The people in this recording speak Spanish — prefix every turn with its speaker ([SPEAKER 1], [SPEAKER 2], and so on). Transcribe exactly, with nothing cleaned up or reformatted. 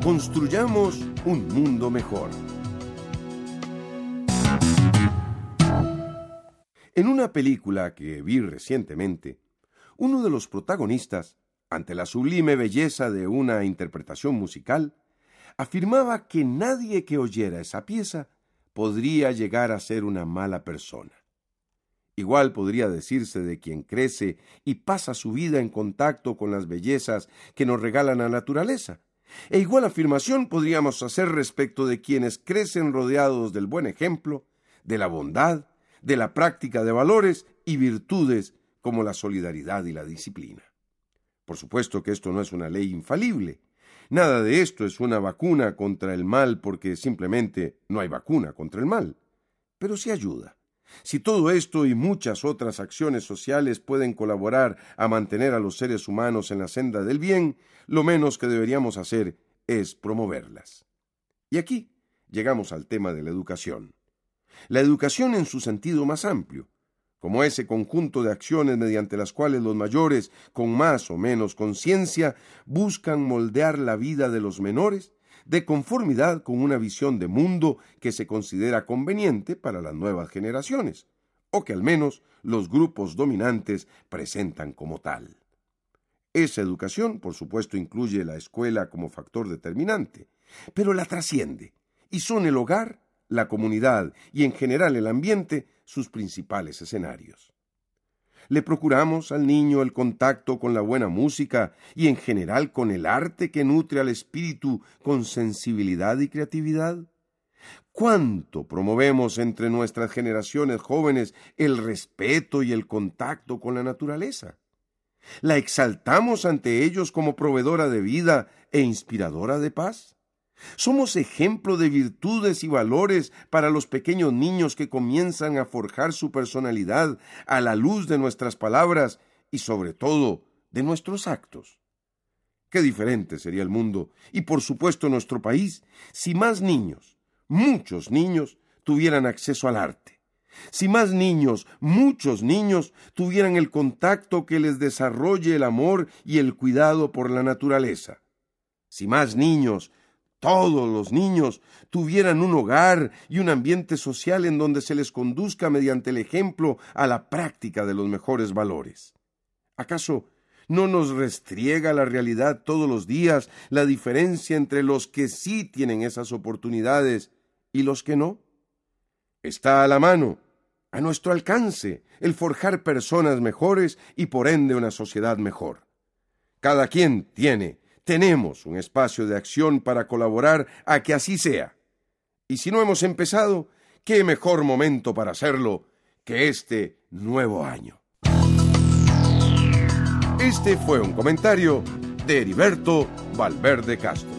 [SPEAKER 1] Construyamos un mundo mejor. En una película que vi recientemente, uno de los protagonistas, ante la sublime belleza de una interpretación musical, afirmaba que nadie que oyera esa pieza podría llegar a ser una mala persona. Igual podría decirse de quien crece y pasa su vida en contacto con las bellezas que nos regala la naturaleza. E igual afirmación podríamos hacer respecto de quienes crecen rodeados del buen ejemplo, de la bondad, de la práctica de valores y virtudes como la solidaridad y la disciplina. Por supuesto que esto no es una ley infalible. Nada de esto es una vacuna contra el mal porque simplemente no hay vacuna contra el mal. Pero sí ayuda. Si todo esto y muchas otras acciones sociales pueden colaborar a mantener a los seres humanos en la senda del bien, lo menos que deberíamos hacer es promoverlas. Y aquí llegamos al tema de la educación. La educación en su sentido más amplio, como ese conjunto de acciones mediante las cuales los mayores, con más o menos conciencia, buscan moldear la vida de los menores de conformidad con una visión de mundo que se considera conveniente para las nuevas generaciones, o que al menos los grupos dominantes presentan como tal. Esa educación, por supuesto, incluye la escuela como factor determinante, pero la trasciende, y son el hogar, la comunidad y en general el ambiente sus principales escenarios. Le procuramos al niño el contacto con la buena música y en general con el arte que nutre al espíritu con sensibilidad y creatividad. ¿Cuánto promovemos entre nuestras generaciones jóvenes el respeto y el contacto con la naturaleza? ¿La exaltamos ante ellos como proveedora de vida e inspiradora de paz? ¿Somos ejemplo de virtudes y valores para los pequeños niños que comienzan a forjar su personalidad a la luz de nuestras palabras y, sobre todo, de nuestros actos? Qué diferente sería el mundo, y por supuesto nuestro país, si más niños, muchos niños, tuvieran acceso al arte. Si más niños, muchos niños, tuvieran el contacto que les desarrolle el amor y el cuidado por la naturaleza. Si más niños, todos los niños, tuvieran un hogar y un ambiente social en donde se les conduzca mediante el ejemplo a la práctica de los mejores valores. ¿Acaso no nos restriega la realidad todos los días la diferencia entre los que sí tienen esas oportunidades y los que no? Está a la mano, a nuestro alcance, el forjar personas mejores y por ende una sociedad mejor. Cada quien tiene Tenemos un espacio de acción para colaborar a que así sea. Y si no hemos empezado, qué mejor momento para hacerlo que este nuevo año. Este fue un comentario de Heriberto Valverde Castro.